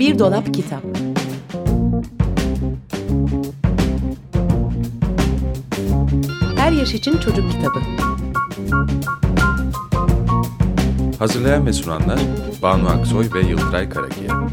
Bir dolap kitap. Her yaş için çocuk kitabı. Hazırlayan ve sunanlar Banu Aksoy ve Yıldıray Karakiya.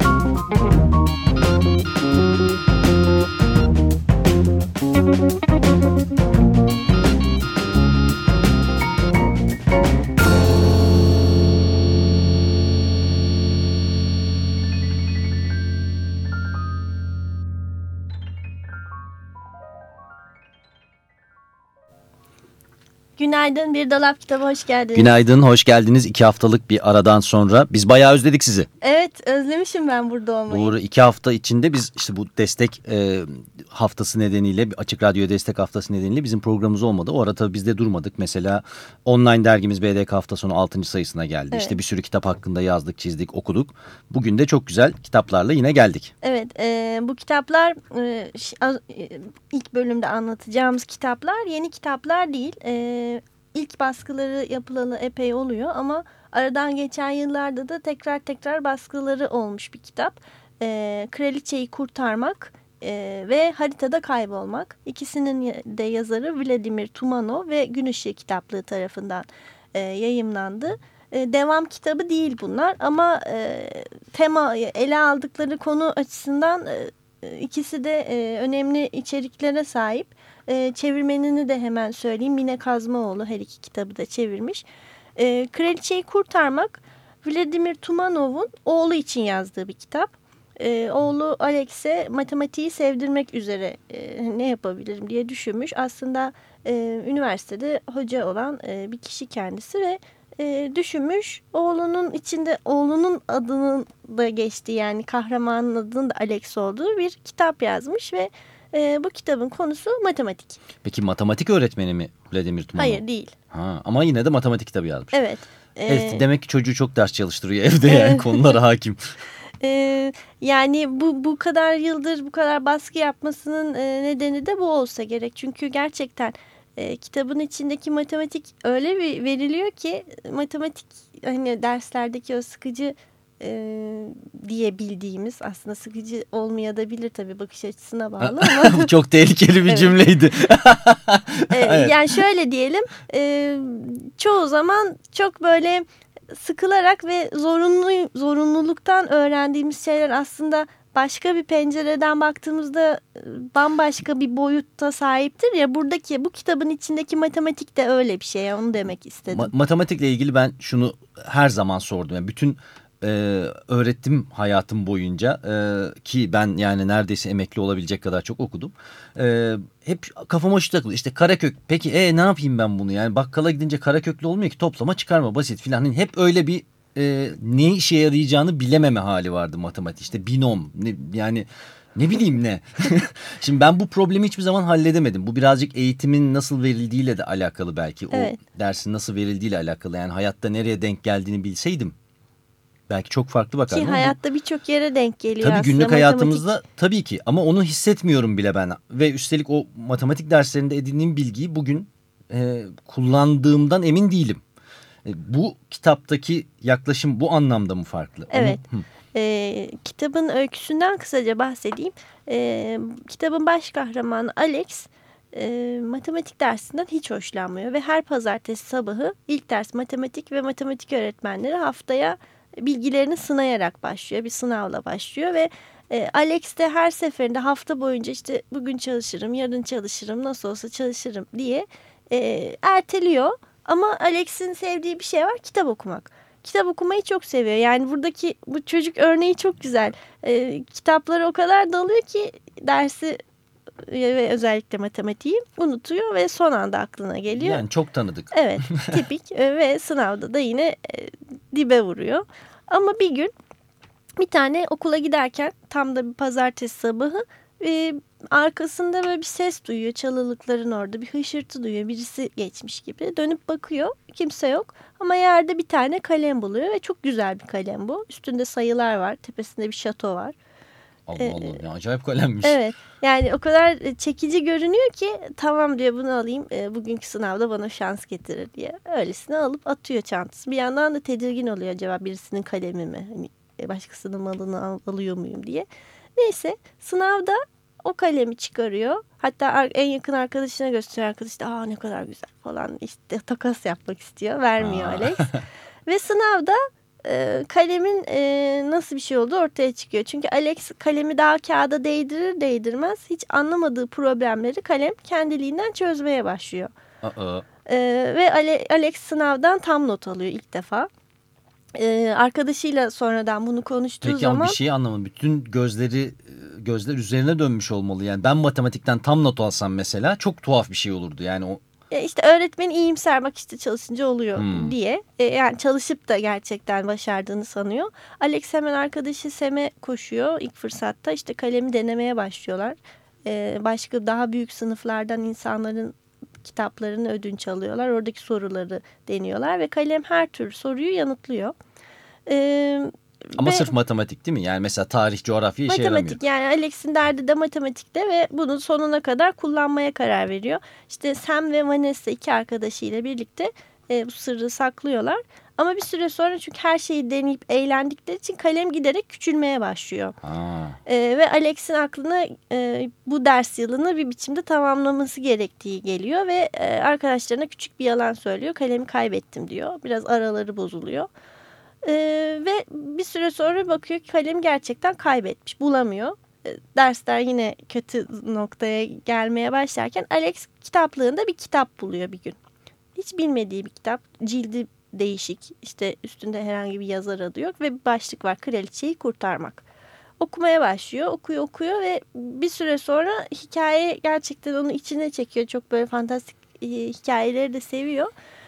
Günaydın, Bir Dolap Kitabı hoş geldiniz. Günaydın, hoş geldiniz. 2 haftalık bir aradan sonra. Biz bayağı özledik sizi. Evet, özlemişim ben burada olmayı. Doğru, 2 hafta içinde biz işte bu destek haftası nedeniyle, Açık Radyo destek haftası nedeniyle bizim programımız olmadı. O ara tabii biz de durmadık. Mesela online dergimiz BDK hafta sonu 6. sayısına geldi. Evet. İşte bir sürü kitap hakkında yazdık, çizdik, okuduk. Bugün de çok güzel kitaplarla yine geldik. Evet, bu kitaplar ilk bölümde anlatacağımız kitaplar yeni kitaplar değil. İlk baskıları yapılalı epey oluyor ama aradan geçen yıllarda da tekrar baskıları olmuş bir kitap. Kraliçeyi Kurtarmak ve Haritada Kaybolmak. İkisinin de yazarı Vladimir Tumanov ve Gün Işığı Kitaplığı tarafından yayımlandı. Devam kitabı değil bunlar ama tema ele aldıkları konu açısından ikisi de önemli içeriklere sahip. Çevirmenini de hemen söyleyeyim. Mine Kazmaoğlu her iki kitabı da çevirmiş. Kraliçeyi Kurtarmak Vladimir Tumanov'un oğlu için yazdığı bir kitap. Oğlu Alex'e matematiği sevdirmek üzere ne yapabilirim diye düşünmüş. Aslında üniversitede hoca olan bir kişi kendisi ve düşünmüş. Oğlunun adının da geçtiği, yani kahramanın adının da Alex olduğu bir kitap yazmış ve bu kitabın konusu matematik. Peki matematik öğretmeni mi Vladimir Tumanov? Hayır, değil. Ama yine de matematik kitabı yazmış. Evet. Demek ki çocuğu çok ders çalıştırıyor evde, yani konulara hakim. Yani bu kadar yıldır bu kadar baskı yapmasının nedeni de bu olsa gerek. Çünkü gerçekten kitabın içindeki matematik öyle bir veriliyor ki matematik, hani derslerdeki o sıkıcı diye bildiğimiz, aslında sıkıcı olmayabilir tabii, bakış açısına bağlı ama. Bu çok tehlikeli bir cümleydi. Evet. Yani şöyle diyelim, çoğu zaman çok böyle sıkılarak ve zorunluluktan öğrendiğimiz şeyler aslında başka bir pencereden baktığımızda bambaşka bir boyutta sahiptir ya. Bu kitabın içindeki matematik de öyle bir şey, onu demek istedim. Matematikle ilgili ben şunu her zaman sordum. Yani bütün öğretim hayatım boyunca ki ben yani neredeyse emekli olabilecek kadar çok okudum. Hep kafama şu takıldı. İşte karekök. Peki ne yapayım ben bunu? Yani bakkala gidince kareköklü olmuyor ki, toplama çıkarma basit filan. Yani hep öyle bir ne işe yarayacağını bilememe hali vardı matematik. İşte binom yani ne bileyim ne. Şimdi ben bu problemi hiçbir zaman halledemedim. Bu birazcık eğitimin nasıl verildiğiyle de alakalı belki. Evet. O dersin nasıl verildiğiyle alakalı. Yani hayatta nereye denk geldiğini bilseydim belki çok farklı bakardım. Ki hayatta birçok yere denk geliyor tabii aslında. Günlük hayatımızda tabii ki, ama onu hissetmiyorum bile ben. Ve üstelik o matematik derslerinde edindiğim bilgiyi bugün kullandığımdan emin değilim. Bu kitaptaki yaklaşım bu anlamda mı farklı? Evet. Kitabın öyküsünden kısaca bahsedeyim. Kitabın baş kahramanı Alex matematik dersinden hiç hoşlanmıyor ve her pazartesi sabahı ilk ders matematik ve matematik öğretmenleri haftaya bilgilerini sınayarak başlıyor. Bir sınavla başlıyor ve Alex de her seferinde hafta boyunca işte bugün çalışırım, yarın çalışırım, nasıl olsa çalışırım diye erteliyor. Ama Alex'in sevdiği bir şey var, kitap okumak. Kitap okumayı çok seviyor. Yani buradaki bu çocuk örneği çok güzel. Kitapları o kadar dalıyor ki dersi ve özellikle matematiği unutuyor ve son anda aklına geliyor. Yani çok tanıdık. Evet, tipik ve sınavda da yine dibe vuruyor. Ama bir gün bir tane okula giderken tam da bir pazartesi sabahı arkasında böyle bir ses duyuyor. Çalılıkların orada bir hışırtı duyuyor. Birisi geçmiş gibi. Dönüp bakıyor. Kimse yok. Ama yerde bir tane kalem buluyor ve çok güzel bir kalem bu. Üstünde sayılar var. Tepesinde bir şato var. Allah Allah, ne acayip kalemmiş. Evet, yani o kadar çekici görünüyor ki tamam diyor, bunu alayım, bugünkü sınavda bana şans getirir diye. Öylesine alıp atıyor çantası. Bir yandan da tedirgin oluyor, acaba birisinin kalemi mi? Hani başkasının malını alıyor muyum diye. Neyse sınavda o kalemi çıkarıyor. Hatta en yakın arkadaşına gösteriyor. Arkadaş da ne kadar güzel falan işte takas yapmak istiyor. Vermiyor Alex. Ve sınavda kalemin nasıl bir şey olduğu ortaya çıkıyor. Çünkü Alex kalemi daha kağıda değdirir değdirmez hiç anlamadığı problemleri kalem kendiliğinden çözmeye başlıyor. Ve Alex sınavdan tam not alıyor ilk defa. Arkadaşıyla sonradan bunu konuştuğu Peki, zaman... Peki ama bir şeyi anlamadım. Bütün gözler üzerine dönmüş olmalı. Yani ben matematikten tam not alsam mesela çok tuhaf bir şey olurdu. Yani o... İşte öğretmen iyimser bak işte çalışınca oluyor diye. Yani çalışıp da gerçekten başardığını sanıyor. Alex hemen arkadaşı Sam'e koşuyor ilk fırsatta. İşte kalemi denemeye başlıyorlar. Başka daha büyük sınıflardan insanların kitaplarını ödünç alıyorlar. Oradaki soruları deniyorlar ve kalem her tür soruyu yanıtlıyor. Ama sırf matematik değil mi? Yani mesela tarih, coğrafya işe yaramıyor. Matematik, yani Alex'in derdi de matematikte ve bunu sonuna kadar kullanmaya karar veriyor. İşte Sam ve Vanessa iki arkadaşıyla birlikte bu sırrı saklıyorlar. Ama bir süre sonra çünkü her şeyi deneyip eğlendikleri için kalem giderek küçülmeye başlıyor. Ve Alex'in aklına bu ders yılını bir biçimde tamamlaması gerektiği geliyor. Ve arkadaşlarına küçük bir yalan söylüyor. Kalemi kaybettim diyor. Biraz araları bozuluyor. Ve bir süre sonra bakıyor ki kalemi gerçekten kaybetmiş. Bulamıyor. Dersler yine kötü noktaya gelmeye başlarken Alex kitaplığında bir kitap buluyor bir gün. Hiç bilmediği bir kitap. Cildi değişik. İşte üstünde herhangi bir yazar adı yok. Ve bir başlık var. Kraliçeyi kurtarmak. Okumaya başlıyor. Okuyor ve bir süre sonra hikaye gerçekten onu içine çekiyor. Çok böyle fantastik hikayeleri de seviyor.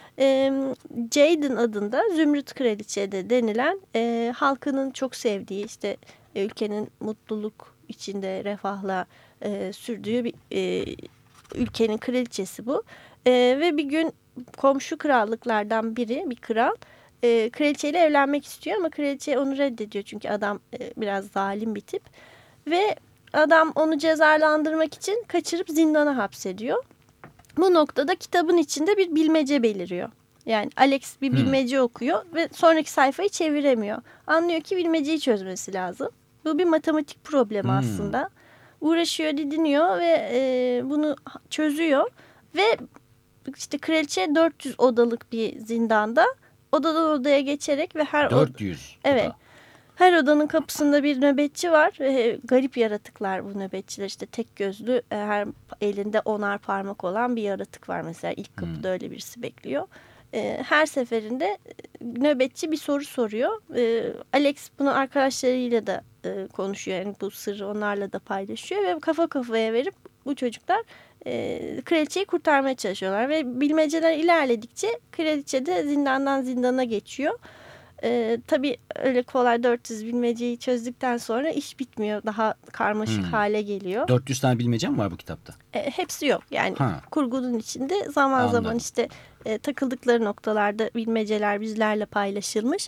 Jaden adında Zümrüt Kraliçe de denilen halkının çok sevdiği işte ülkenin mutluluk içinde refahla sürdüğü bir ülkenin kraliçesi bu. Ve bir gün komşu krallıklardan biri bir kral kraliçeyle evlenmek istiyor ama kraliçe onu reddediyor çünkü adam biraz zalim bir tip. Ve adam onu cezalandırmak için kaçırıp zindana hapsediyor. Bu noktada kitabın içinde bir bilmece beliriyor. Yani Alex bir bilmece okuyor ve sonraki sayfayı çeviremiyor. Anlıyor ki bilmeceyi çözmesi lazım. Bu bir matematik problemi aslında. Uğraşıyor, didiniyor ve bunu çözüyor. Ve işte kraliçe 400 odalık bir zindanda odadan odaya geçerek ve her 400. Evet. Her odanın kapısında bir nöbetçi var. Garip yaratıklar bu nöbetçiler. İşte tek gözlü, her elinde 10'ar parmak olan bir yaratık var. Mesela ilk kapıda öyle birisi bekliyor. Her seferinde nöbetçi bir soru soruyor. Alex bunu arkadaşlarıyla da konuşuyor. Yani bu sırrı onlarla da paylaşıyor. Ve kafa kafaya verip bu çocuklar kraliçeyi kurtarmaya çalışıyorlar. Ve bilmeceler ilerledikçe kraliçe de zindandan zindana geçiyor. Tabii öyle kolay 400 bilmeceyi çözdükten sonra iş bitmiyor. Daha karmaşık hale geliyor. 400 tane bilmece mi var bu kitapta? Hepsi yok. Yani kurgunun içinde zaman zaman işte takıldıkları noktalarda bilmeceler bizlerle paylaşılmış.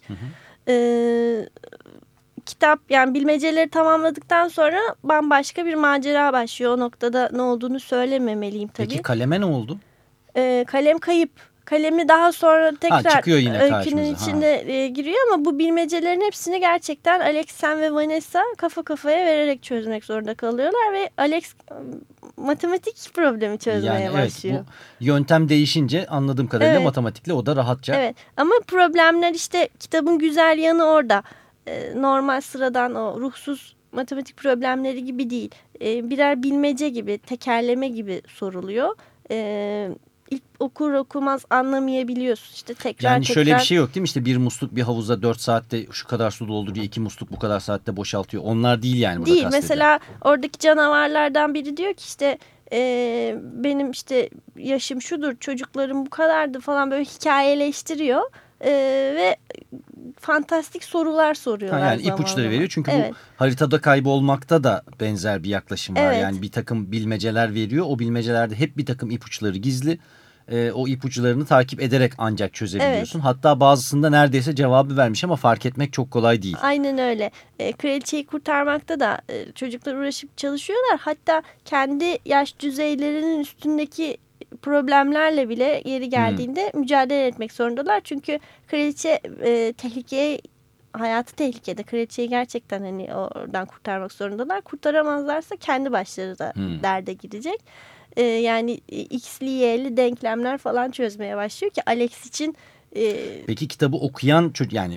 Kitap yani bilmeceleri tamamladıktan sonra bambaşka bir macera başlıyor. O noktada ne olduğunu söylememeliyim tabii. Peki kaleme ne oldu? Kalem kayıp. Kalemi daha sonra tekrar öykünün içinde giriyor ama bu bilmecelerin hepsini gerçekten Alex, Sam ve Vanessa kafa kafaya vererek çözmek zorunda kalıyorlar ve Alex matematik problemi çözmeye başlıyor. Evet, bu yöntem değişince anladığım kadarıyla matematikle o da rahatça. Evet ama problemler işte kitabın güzel yanı orada. Normal sıradan o ruhsuz matematik problemleri gibi değil. Birer bilmece gibi, tekerleme gibi soruluyor. İlk okur okumaz anlamayabiliyorsun. İşte tekrar şöyle bir şey yok değil mi? İşte bir musluk bir havuza 4 saatte şu kadar su dolduruyor. 2 musluk bu kadar saatte boşaltıyor. Onlar değil yani burada değil. Mesela oradaki canavarlardan biri diyor ki işte benim işte yaşım şudur, çocuklarım bu kadardı falan böyle hikayeleştiriyor. Ve fantastik sorular soruyorlar. Yani ipuçları veriyor çünkü bu haritada kaybolmakta da benzer bir yaklaşım var. Yani bir takım bilmeceler veriyor. O bilmecelerde hep bir takım ipuçları gizli. O ipuçlarını takip ederek ancak çözebiliyorsun. Hatta bazısında neredeyse cevabı vermiş ama fark etmek çok kolay değil. Aynen öyle. Kraliçeyi kurtarmakta da çocuklar uğraşıp çalışıyorlar. Hatta kendi yaş düzeylerinin üstündeki problemlerle bile yeri geldiğinde mücadele etmek zorundalar. Çünkü kraliçe tehlikeye hayatı tehlikede. Kraliçeyi gerçekten hani oradan kurtarmak zorundalar. Kurtaramazlarsa kendi başları da derde girecek. Yani x'li y'li denklemler falan çözmeye başlıyor ki Alex için. Peki kitabı okuyan çocuk, yani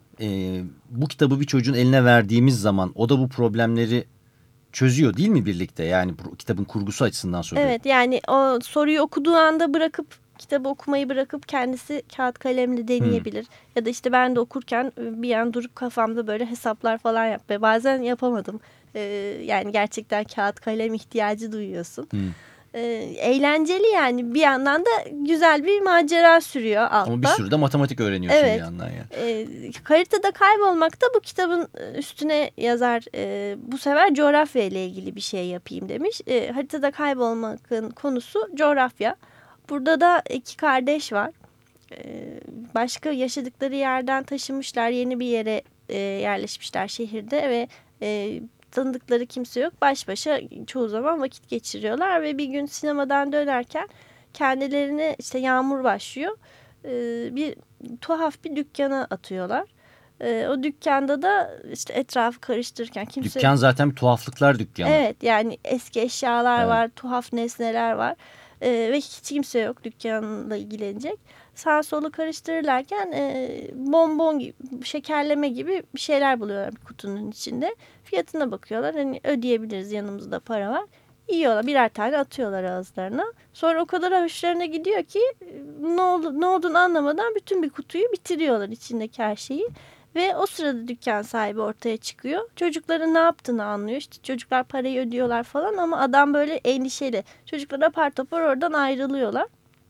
bu kitabı bir çocuğun eline verdiğimiz zaman o da bu problemleri çözüyor değil mi birlikte? Yani kitabın kurgusu açısından söylüyorum. Evet, yani o soruyu okuduğu anda bırakıp, kitabı okumayı bırakıp kendisi kağıt kalemle deneyebilir. Ya da işte ben de okurken bir an durup kafamda böyle hesaplar falan yapmaya. Bazen yapamadım. Yani gerçekten kağıt kalem ihtiyacı duyuyorsun. Eğlenceli yani, bir yandan da güzel bir macera sürüyor altta. Ama bir sürü de matematik öğreniyorsun bir yandan yani. Haritada kaybolmakta bu kitabın üstüne yazar bu sefer coğrafya ile ilgili bir şey yapayım demiş. Haritada kaybolmakın konusu coğrafya. Burada da iki kardeş var. Başka yaşadıkları yerden taşınmışlar, yeni bir yere yerleşmişler şehirde ve tanıdıkları kimse yok. Baş başa çoğu zaman vakit geçiriyorlar ve bir gün sinemadan dönerken kendilerine işte yağmur başlıyor. Bir tuhaf bir dükkana atıyorlar. O dükkanda da işte etrafı karıştırırken kimse... Dükkan zaten bir tuhaflıklar dükkanı. Evet, yani eski eşyalar var, tuhaf nesneler var. Ve hiç kimse yok dükkanla ilgilenecek. Sağ solu karıştırırlarken bonbon gibi, şekerleme gibi bir şeyler buluyorlar bir kutunun içinde. Fiyatına bakıyorlar. Hani ödeyebiliriz, yanımızda para var. Yiyorlar, birer tane atıyorlar ağızlarına. Sonra o kadar hoşlarına gidiyor ki ne olduğunu anlamadan bütün bir kutuyu bitiriyorlar, içindeki her şeyi. Ve o sırada dükkan sahibi ortaya çıkıyor. Çocukların ne yaptığını anlıyor. İşte çocuklar parayı ödüyorlar falan ama adam böyle endişeli. Çocuklar apar topar oradan ayrılıyorlar.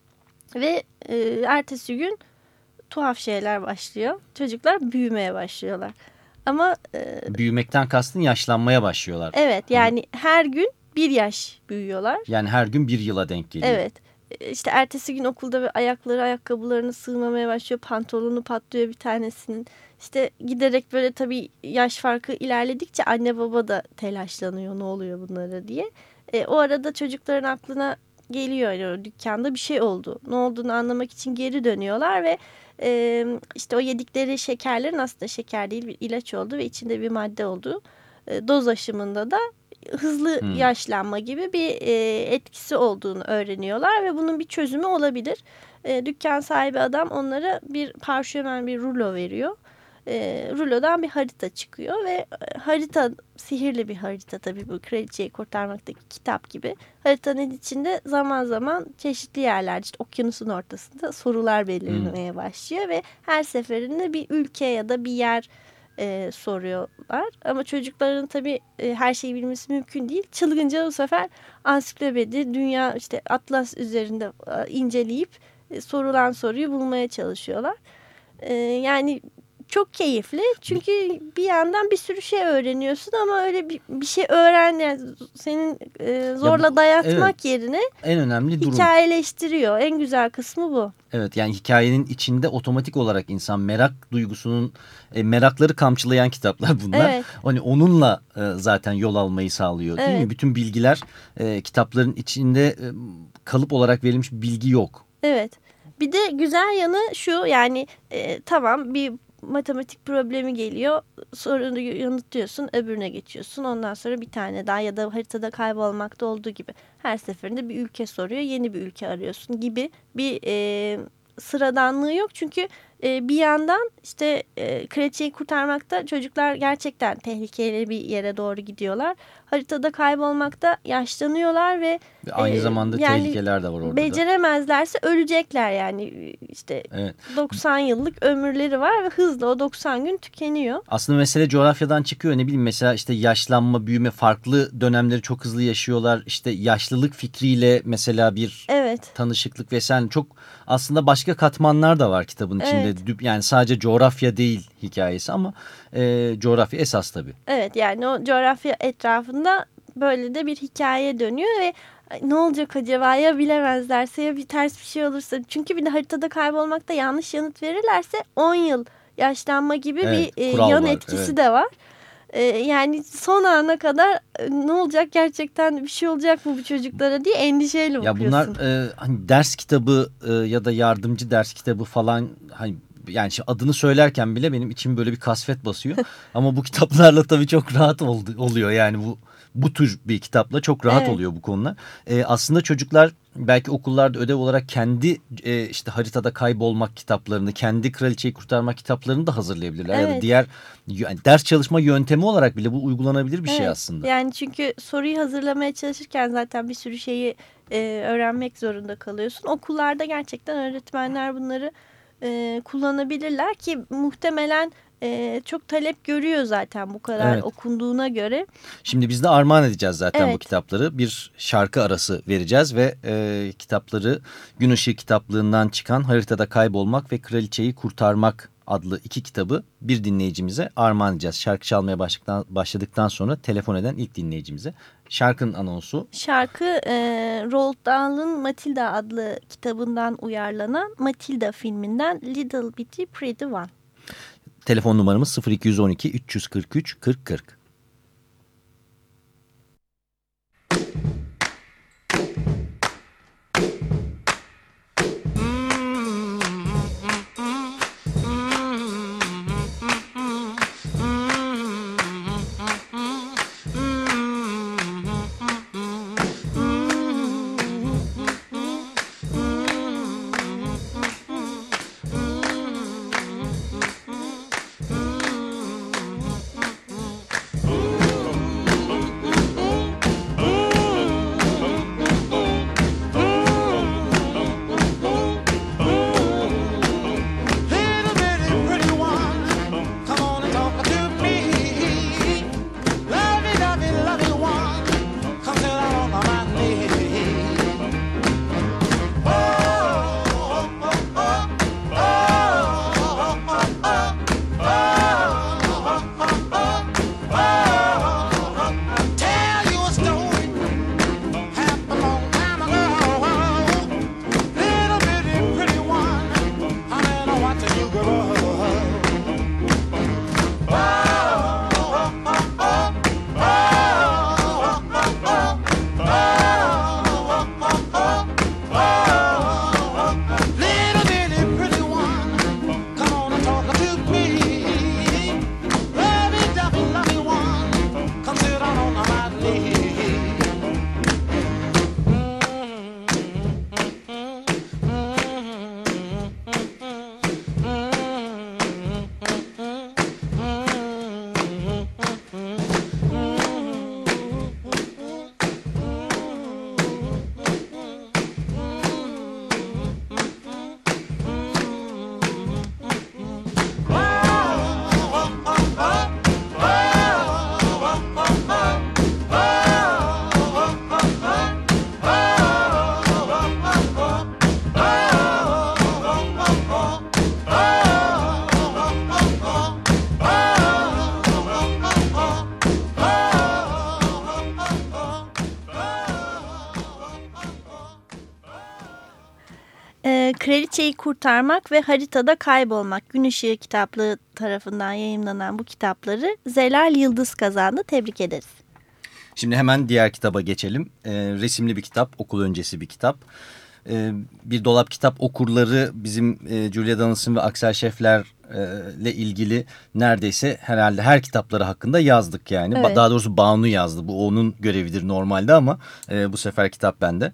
Ve ertesi gün tuhaf şeyler başlıyor. Çocuklar büyümeye başlıyorlar. Ama büyümekten kastın yaşlanmaya başlıyorlar. Evet, yani her gün bir yaş büyüyorlar. Yani her gün bir yıla denk geliyor. Evet. İşte ertesi gün okulda ve ayakkabılarını sığmamaya başlıyor. Pantolonu patlıyor bir tanesinin. İşte giderek böyle tabii yaş farkı ilerledikçe anne baba da telaşlanıyor, ne oluyor bunlara diye. O arada çocukların aklına geliyor, yani o dükkanda bir şey oldu. Ne olduğunu anlamak için geri dönüyorlar ve işte o yedikleri şekerlerin aslında şeker değil, bir ilaç olduğu ve içinde bir madde olduğu, doz aşımında da hızlı yaşlanma gibi bir etkisi olduğunu öğreniyorlar ve bunun bir çözümü olabilir. Dükkan sahibi adam onlara bir parşömen, bir rulo veriyor. Rulodan bir harita çıkıyor ve harita sihirli bir harita, tabii bu kraliçeyi kurtarmaktaki kitap gibi. Haritanın içinde zaman zaman çeşitli yerlerde, işte okyanusun ortasında sorular belirlemeye başlıyor ve her seferinde bir ülke ya da bir yer soruyorlar. Ama çocukların tabii her şeyi bilmesi mümkün değil. Çılgınca bu sefer ansiklopedi, dünya, işte atlas üzerinde inceleyip sorulan soruyu bulmaya çalışıyorlar. Yani çok keyifli. Çünkü bir yandan bir sürü şey öğreniyorsun ama öyle bir şey yani senin zorla dayatmak yerine en önemli durum hikayeleştiriyor. En güzel kısmı bu. Evet, yani hikayenin içinde otomatik olarak insan merak duygusunun merakları kamçılayan kitaplar bunlar. Evet. Hani onunla zaten yol almayı sağlıyor değil mi? Bütün bilgiler kitapların içinde kalıp olarak verilmiş bilgi yok. Evet. Bir de güzel yanı şu, yani tamam, bir matematik problemi geliyor, sorunu yanıtlıyorsun, öbürüne geçiyorsun, ondan sonra bir tane daha, ya da haritada kaybolmakta olduğu gibi her seferinde bir ülke soruyor, yeni bir ülke arıyorsun gibi bir sıradanlığı yok. Çünkü bir yandan işte kraliçeyi kurtarmakta çocuklar gerçekten tehlikeli bir yere doğru gidiyorlar. Haritada kaybolmakta yaşlanıyorlar ve aynı zamanda yani tehlikeler de var orada. Beceremezlerse ölecekler, yani işte 90 yıllık ömürleri var ve hızla o 90 gün tükeniyor. Aslında mesele coğrafyadan çıkıyor, ne bileyim, mesela işte yaşlanma, büyüme, farklı dönemleri çok hızlı yaşıyorlar. İşte yaşlılık fikriyle mesela bir tanışıklık vesaire, çok aslında başka katmanlar da var kitabın içinde. Evet. Yani sadece coğrafya değil hikayesi ama coğrafya esas tabii. Evet, yani o coğrafya etrafında böyle de bir hikaye dönüyor ve ne olacak acaba, ya bilemezlerse, ya bir ters bir şey olursa. Çünkü bir de haritada kaybolmakta yanlış yanıt verirlerse 10 yıl yaşlanma gibi bir yan etkisi de var. Yani son ana kadar ne olacak, gerçekten bir şey olacak mı bu çocuklara diye endişeyle bakıyorsun. Ya bunlar hani ders kitabı ya da yardımcı ders kitabı falan, hani yani adını söylerken bile benim içim böyle bir kasvet basıyor. Ama bu kitaplarla tabii çok rahat oluyor yani bu tür bir kitapla çok rahat oluyor bu konular. Aslında çocuklar belki okullarda ödev olarak kendi işte haritada kaybolmak kitaplarını, kendi kraliçeyi kurtarmak kitaplarını da hazırlayabilirler. Ya da diğer yani ders çalışma yöntemi olarak bile bu uygulanabilir bir şey aslında. Yani çünkü soruyu hazırlamaya çalışırken zaten bir sürü şeyi öğrenmek zorunda kalıyorsun. Okullarda gerçekten öğretmenler bunları kullanabilirler ki muhtemelen çok talep görüyor zaten bu kadar okunduğuna göre. Şimdi biz de armağan edeceğiz zaten bu kitapları. Bir şarkı arası vereceğiz ve kitapları Gün Işığı kitaplığından çıkan Haritada Kaybolmak ve Kraliçeyi Kurtarmak adlı 2 kitabı bir dinleyicimize armağan edeceğiz. Şarkı çalmaya başladıktan sonra telefon eden ilk dinleyicimize. Şarkının anonsu. Şarkı Roald Dahl'ın Matilda adlı kitabından uyarlanan Matilda filminden Little Bitty Pretty One. Telefon numaramız 0212 343 4040. Kraliçeyi Kurtarmak ve Haritada Kaybolmak Gün Işığı kitaplığı tarafından yayımlanan bu kitapları Zelal Yıldız kazandı. Tebrik ederiz. Şimdi hemen diğer kitaba geçelim. Resimli bir kitap, okul öncesi bir kitap. Bir dolap kitap okurları bizim Julia Donaldson ve Aksel Scheffler'le ilgili neredeyse herhalde her kitapları hakkında yazdık yani. Evet. Daha doğrusu Banu yazdı. Bu onun görevidir normalde ama bu sefer kitap bende.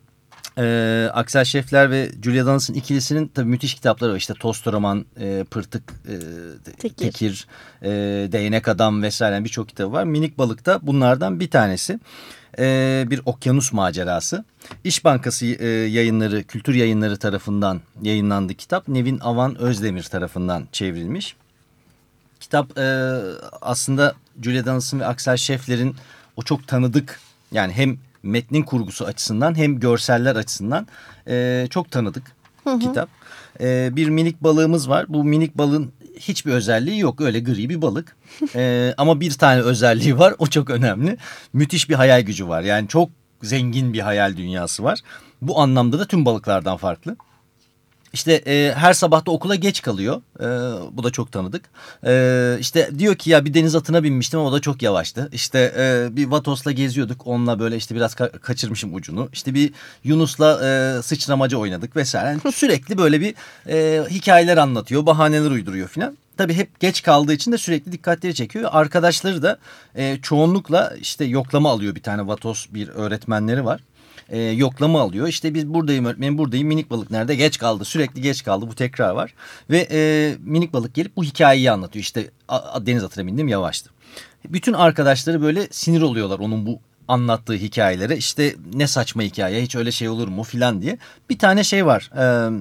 Aksel Scheffler ve Julia Donaldson ikilisinin tabii müthiş kitapları var. İşte Tosto Roman, Pırtık, Tekir, Değnek Adam vesaire yani birçok kitabı var. Minik Balık da bunlardan bir tanesi. Bir okyanus macerası. İş Bankası yayınları, kültür yayınları tarafından yayınlandı kitap. Nevin Avan Özdemir tarafından çevrilmiş. Kitap aslında Julia Donaldson ve Aksel Scheffler'in o çok tanıdık yani hem metnin kurgusu açısından hem görseller açısından çok tanıdık kitap. Bir minik balığımız var. Bu minik balığın hiçbir özelliği yok. Öyle gri bir balık. Ama bir tane özelliği var. O çok önemli. Müthiş bir hayal gücü var. Yani çok zengin bir hayal dünyası var. Bu anlamda da tüm balıklardan farklı. İşte her sabah da okula geç kalıyor. Bu da çok tanıdık. İşte diyor ki ya bir deniz atına binmiştim ama o da çok yavaştı. İşte bir Vatos'la geziyorduk. Onunla böyle işte biraz kaçırmışım ucunu. İşte bir Yunus'la sıçramaca oynadık vesaire. Yani sürekli böyle bir hikayeler anlatıyor. Bahaneler uyduruyor filan. Tabii hep geç kaldığı için de sürekli dikkatleri çekiyor. Arkadaşları da çoğunlukla işte yoklama alıyor, bir tane Vatos bir öğretmenleri var. Yoklama alıyor. İşte biz buradayım öğretmenim, buradayım, minik balık nerede? Geç kaldı, sürekli geç kaldı, bu tekrar var. Ve minik balık gelip bu hikayeyi anlatıyor. İşte deniz atına bindim, yavaştı. Bütün arkadaşları böyle sinir oluyorlar onun bu anlattığı hikayelere. İşte ne saçma hikaye, hiç öyle şey olur mu filan diye. Bir tane şey var.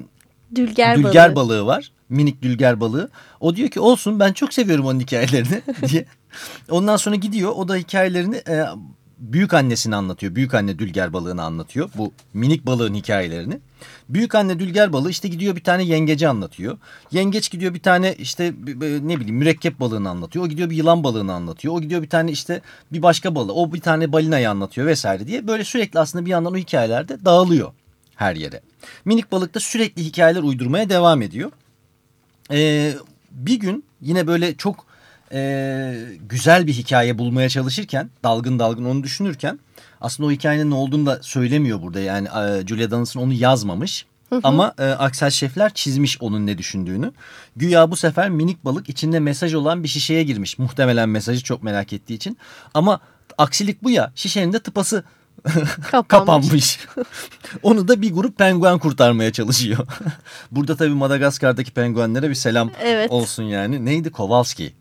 Dülger balığı var. Minik dülger balığı. O diyor ki olsun, ben çok seviyorum onun hikayelerini diye. Ondan sonra gidiyor, o da hikayelerini büyük annesine anlatıyor. Büyük anne dülger balığını anlatıyor. Bu minik balığın hikayelerini. Büyük anne dülger balığı işte gidiyor bir tane yengeci anlatıyor. Yengeç gidiyor bir tane işte ne bileyim mürekkep balığını anlatıyor. O gidiyor bir yılan balığını anlatıyor. O gidiyor bir tane işte bir başka balığı. O bir tane balinayı anlatıyor vesaire diye. Böyle sürekli aslında bir yandan o hikayelerde dağılıyor her yere. Minik balık da sürekli hikayeler uydurmaya devam ediyor. Bir gün yine böyle çok güzel bir hikaye bulmaya çalışırken, dalgın dalgın onu düşünürken, aslında o hikayenin ne olduğunu da söylemiyor burada. Yani Julia Donaldson onu yazmamış. Ama Aksel Scheffler çizmiş onun ne düşündüğünü. Güya bu sefer minik balık içinde mesaj olan bir şişeye girmiş. Muhtemelen mesajı çok merak ettiği için. Ama aksilik bu ya, şişenin de tıpası kapanmış. Onu da bir grup penguen kurtarmaya çalışıyor. Burada tabii Madagaskar'daki penguenlere bir selam olsun yani. Neydi? Kowalski.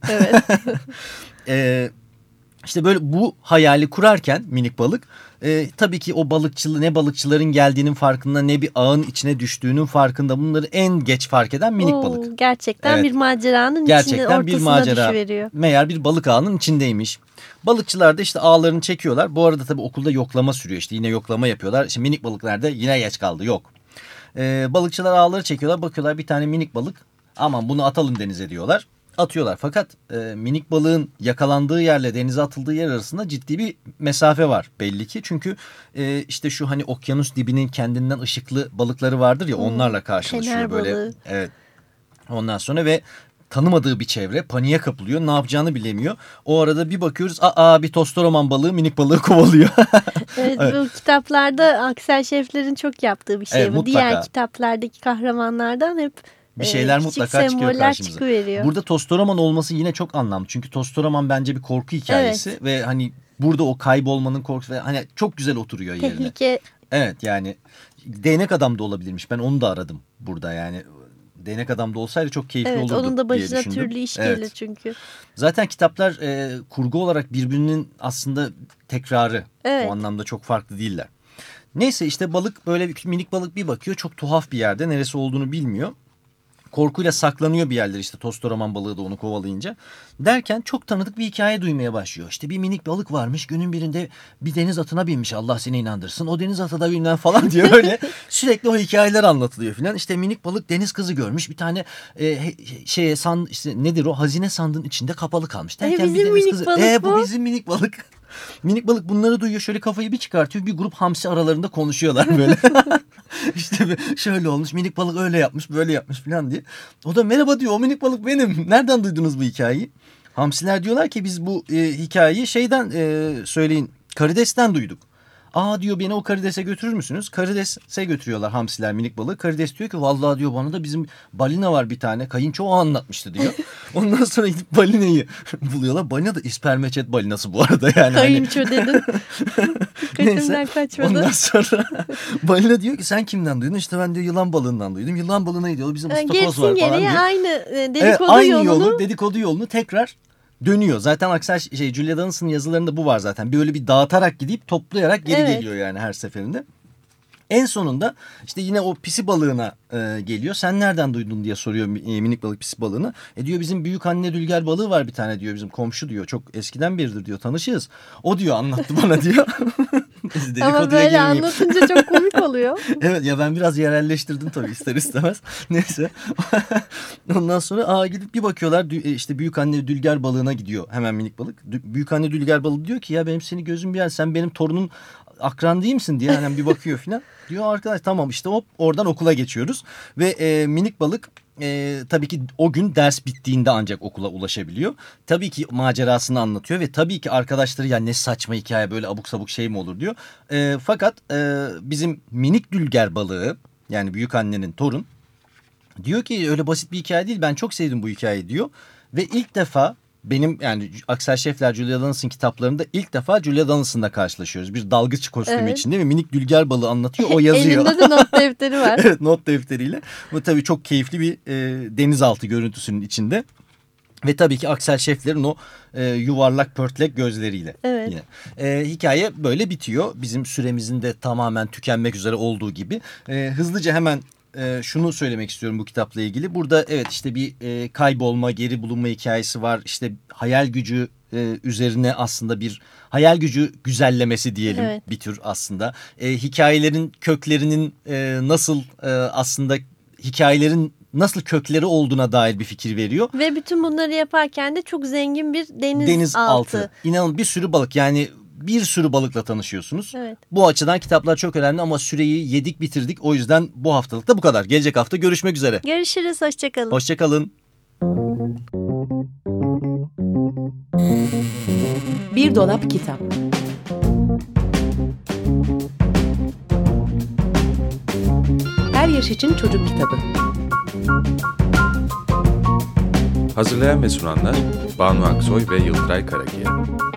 Evet. İşte böyle bu hayali kurarken minik balık tabii ki o ne balıkçıların geldiğinin farkında, ne bir ağın içine düştüğünün farkında. Bunları en geç fark eden minik balık. Gerçekten bir maceranın içinde, ortasına düşüveriyor. Meğer bir balık ağının içindeymiş. Balıkçılar da işte ağlarını çekiyorlar. Bu arada tabii okulda yoklama sürüyor, işte yine yoklama yapıyorlar. İşte minik balık nerede? Yine geç kaldı, yok. Balıkçılar ağları çekiyorlar, bakıyorlar bir tane minik balık. Aman bunu atalım denize diyorlar. Atıyorlar, fakat minik balığın yakalandığı yerle denize atıldığı yer arasında ciddi bir mesafe var belli ki. Çünkü işte şu hani okyanus dibinin kendinden ışıklı balıkları vardır ya, onlarla karşılaşıyor böyle. Balığı. Evet. Ondan sonra ve tanımadığı bir çevre, paniğe kapılıyor, ne yapacağını bilemiyor. O arada bir bakıyoruz, bir tostoroman balığı minik balığı kovalıyor. Evet, bu kitaplarda Aksel Scheffler'in çok yaptığı bir şey bu. Diğer kitaplardaki kahramanlardan hep bir şeyler mutlaka çıkıyor karşımıza. Çıkıveriyor. Burada tostoroman olması yine çok anlamlı. Çünkü tostoroman bence bir korku hikayesi ve hani burada o kaybolmanın korkusu ve hani çok güzel oturuyor yerine. Tehlike. Evet, yani değnek adam da olabilirmiş. Ben onu da aradım burada yani. Değnek adam da olsaydı çok keyifli olurdu diye düşündüm. Evet, onun da başına türlü iş gelir çünkü. Zaten kitaplar kurgu olarak birbirinin aslında tekrarı. O anlamda çok farklı değiller. Neyse işte balık, böyle minik balık bir bakıyor, çok tuhaf bir yerde, neresi olduğunu bilmiyor. Korkuyla saklanıyor bir yerler, işte tostoroman balığı da onu kovalayınca. Derken çok tanıdık bir hikaye duymaya başlıyor. İşte bir minik balık varmış, günün birinde bir deniz atına binmiş, Allah seni inandırsın. O deniz atı da bilmem falan diye böyle sürekli o hikayeler anlatılıyor filan. İşte minik balık deniz kızı görmüş, bir tane işte nedir o, hazine sandığın içinde kapalı kalmış. Derken bizim bir deniz kızı, bu bizim minik balık. Minik balık bunları duyuyor, şöyle kafayı bir çıkartıyor, bir grup hamsi aralarında konuşuyorlar böyle. İşte şöyle olmuş, minik balık öyle yapmış, böyle yapmış falan diye. O da merhaba diyor, o minik balık benim. Nereden duydunuz bu hikayeyi? Hamsiler diyorlar ki biz bu hikayeyi söyleyin, karidesten duyduk. Diyor, beni o karidese götürür müsünüz? Karidese götürüyorlar hamsiler minik balığı. Karides diyor ki vallahi diyor, bana da bizim balina var bir tane. Kayınço o anlatmıştı diyor. Ondan sonra gidip balinayı buluyorlar. Balina da ispermeçet balinası bu arada yani. Kayınço dedin. Neyse, kaçmadı. Ondan sonra balina diyor ki sen kimden duydun? İşte ben diyor yılan balığından duydum. Yılan balığı neydi? O bizim ıstakoz var falan diye. Aynı dedikodu yolunu tekrar dönüyor. Zaten Aksel Julia Donaldson'ın yazılarında bu var zaten. Böyle bir dağıtarak gidip toplayarak geri geliyor yani her seferinde. En sonunda işte yine o pisi balığına geliyor. Sen nereden duydun diye soruyor minik balık pisi balığını. Diyor bizim büyük anne dülger balığı var bir tane diyor, bizim komşu diyor. Çok eskiden beridir diyor, tanışığız. O diyor anlattı bana diyor. Ama böyle anlatınca çok komik oluyor. Evet ya, ben biraz yerelleştirdim tabii ister istemez. Neyse. Ondan sonra gidip bir bakıyorlar, işte büyük anne dülger balığına gidiyor hemen minik balık. Büyük anne dülger balığı diyor ki ya benim seni gözüm bir yer, sen benim torunun akran değil misin diye hani bir bakıyor falan. Diyor arkadaş tamam işte hop oradan okula geçiyoruz. Ve minik balık tabii ki o gün ders bittiğinde ancak okula ulaşabiliyor. Tabii ki macerasını anlatıyor ve tabii ki arkadaşları ya ne saçma hikaye böyle abuk sabuk şey mi olur diyor. Fakat bizim minik dülger balığı yani büyük annenin torun diyor ki öyle basit bir hikaye değil, ben çok sevdim bu hikayeyi diyor. Ve ilk defa benim yani Aksel Scheffler, Julia Donaldson kitaplarında ilk defa Julia Donaldson'la karşılaşıyoruz. Bir dalgıç kostümü içinde ve minik dülger balığı anlatıyor, o yazıyor. Elinde de not defteri var. Evet, not defteriyle. Bu tabii çok keyifli bir denizaltı görüntüsünün içinde. Ve tabii ki Aksel Scheffler'in o yuvarlak pörtlek gözleriyle. Evet. Yine. Hikaye böyle bitiyor. Bizim süremizin de tamamen tükenmek üzere olduğu gibi. Hızlıca hemen şunu söylemek istiyorum bu kitapla ilgili. Burada evet işte bir kaybolma, geri bulunma hikayesi var. İşte hayal gücü üzerine aslında bir hayal gücü güzellemesi diyelim, evet. bir tür aslında. Hikayelerin köklerinin nasıl aslında hikayelerin nasıl kökleri olduğuna dair bir fikir veriyor. Ve bütün bunları yaparken de çok zengin bir denizaltı. İnanın bir sürü balık, yani bir sürü balıkla tanışıyorsunuz. Evet. Bu açıdan kitaplar çok önemli ama süreyi yedik bitirdik. O yüzden bu haftalık da bu kadar. Gelecek hafta görüşmek üzere. Görüşürüz, hoşçakalın. Hoşçakalın. Bir dolap kitap. Her yaş için çocuk kitabı. Hazırlayan ve sunanlar Banu Aksoy ve Yıldıray Karakiya.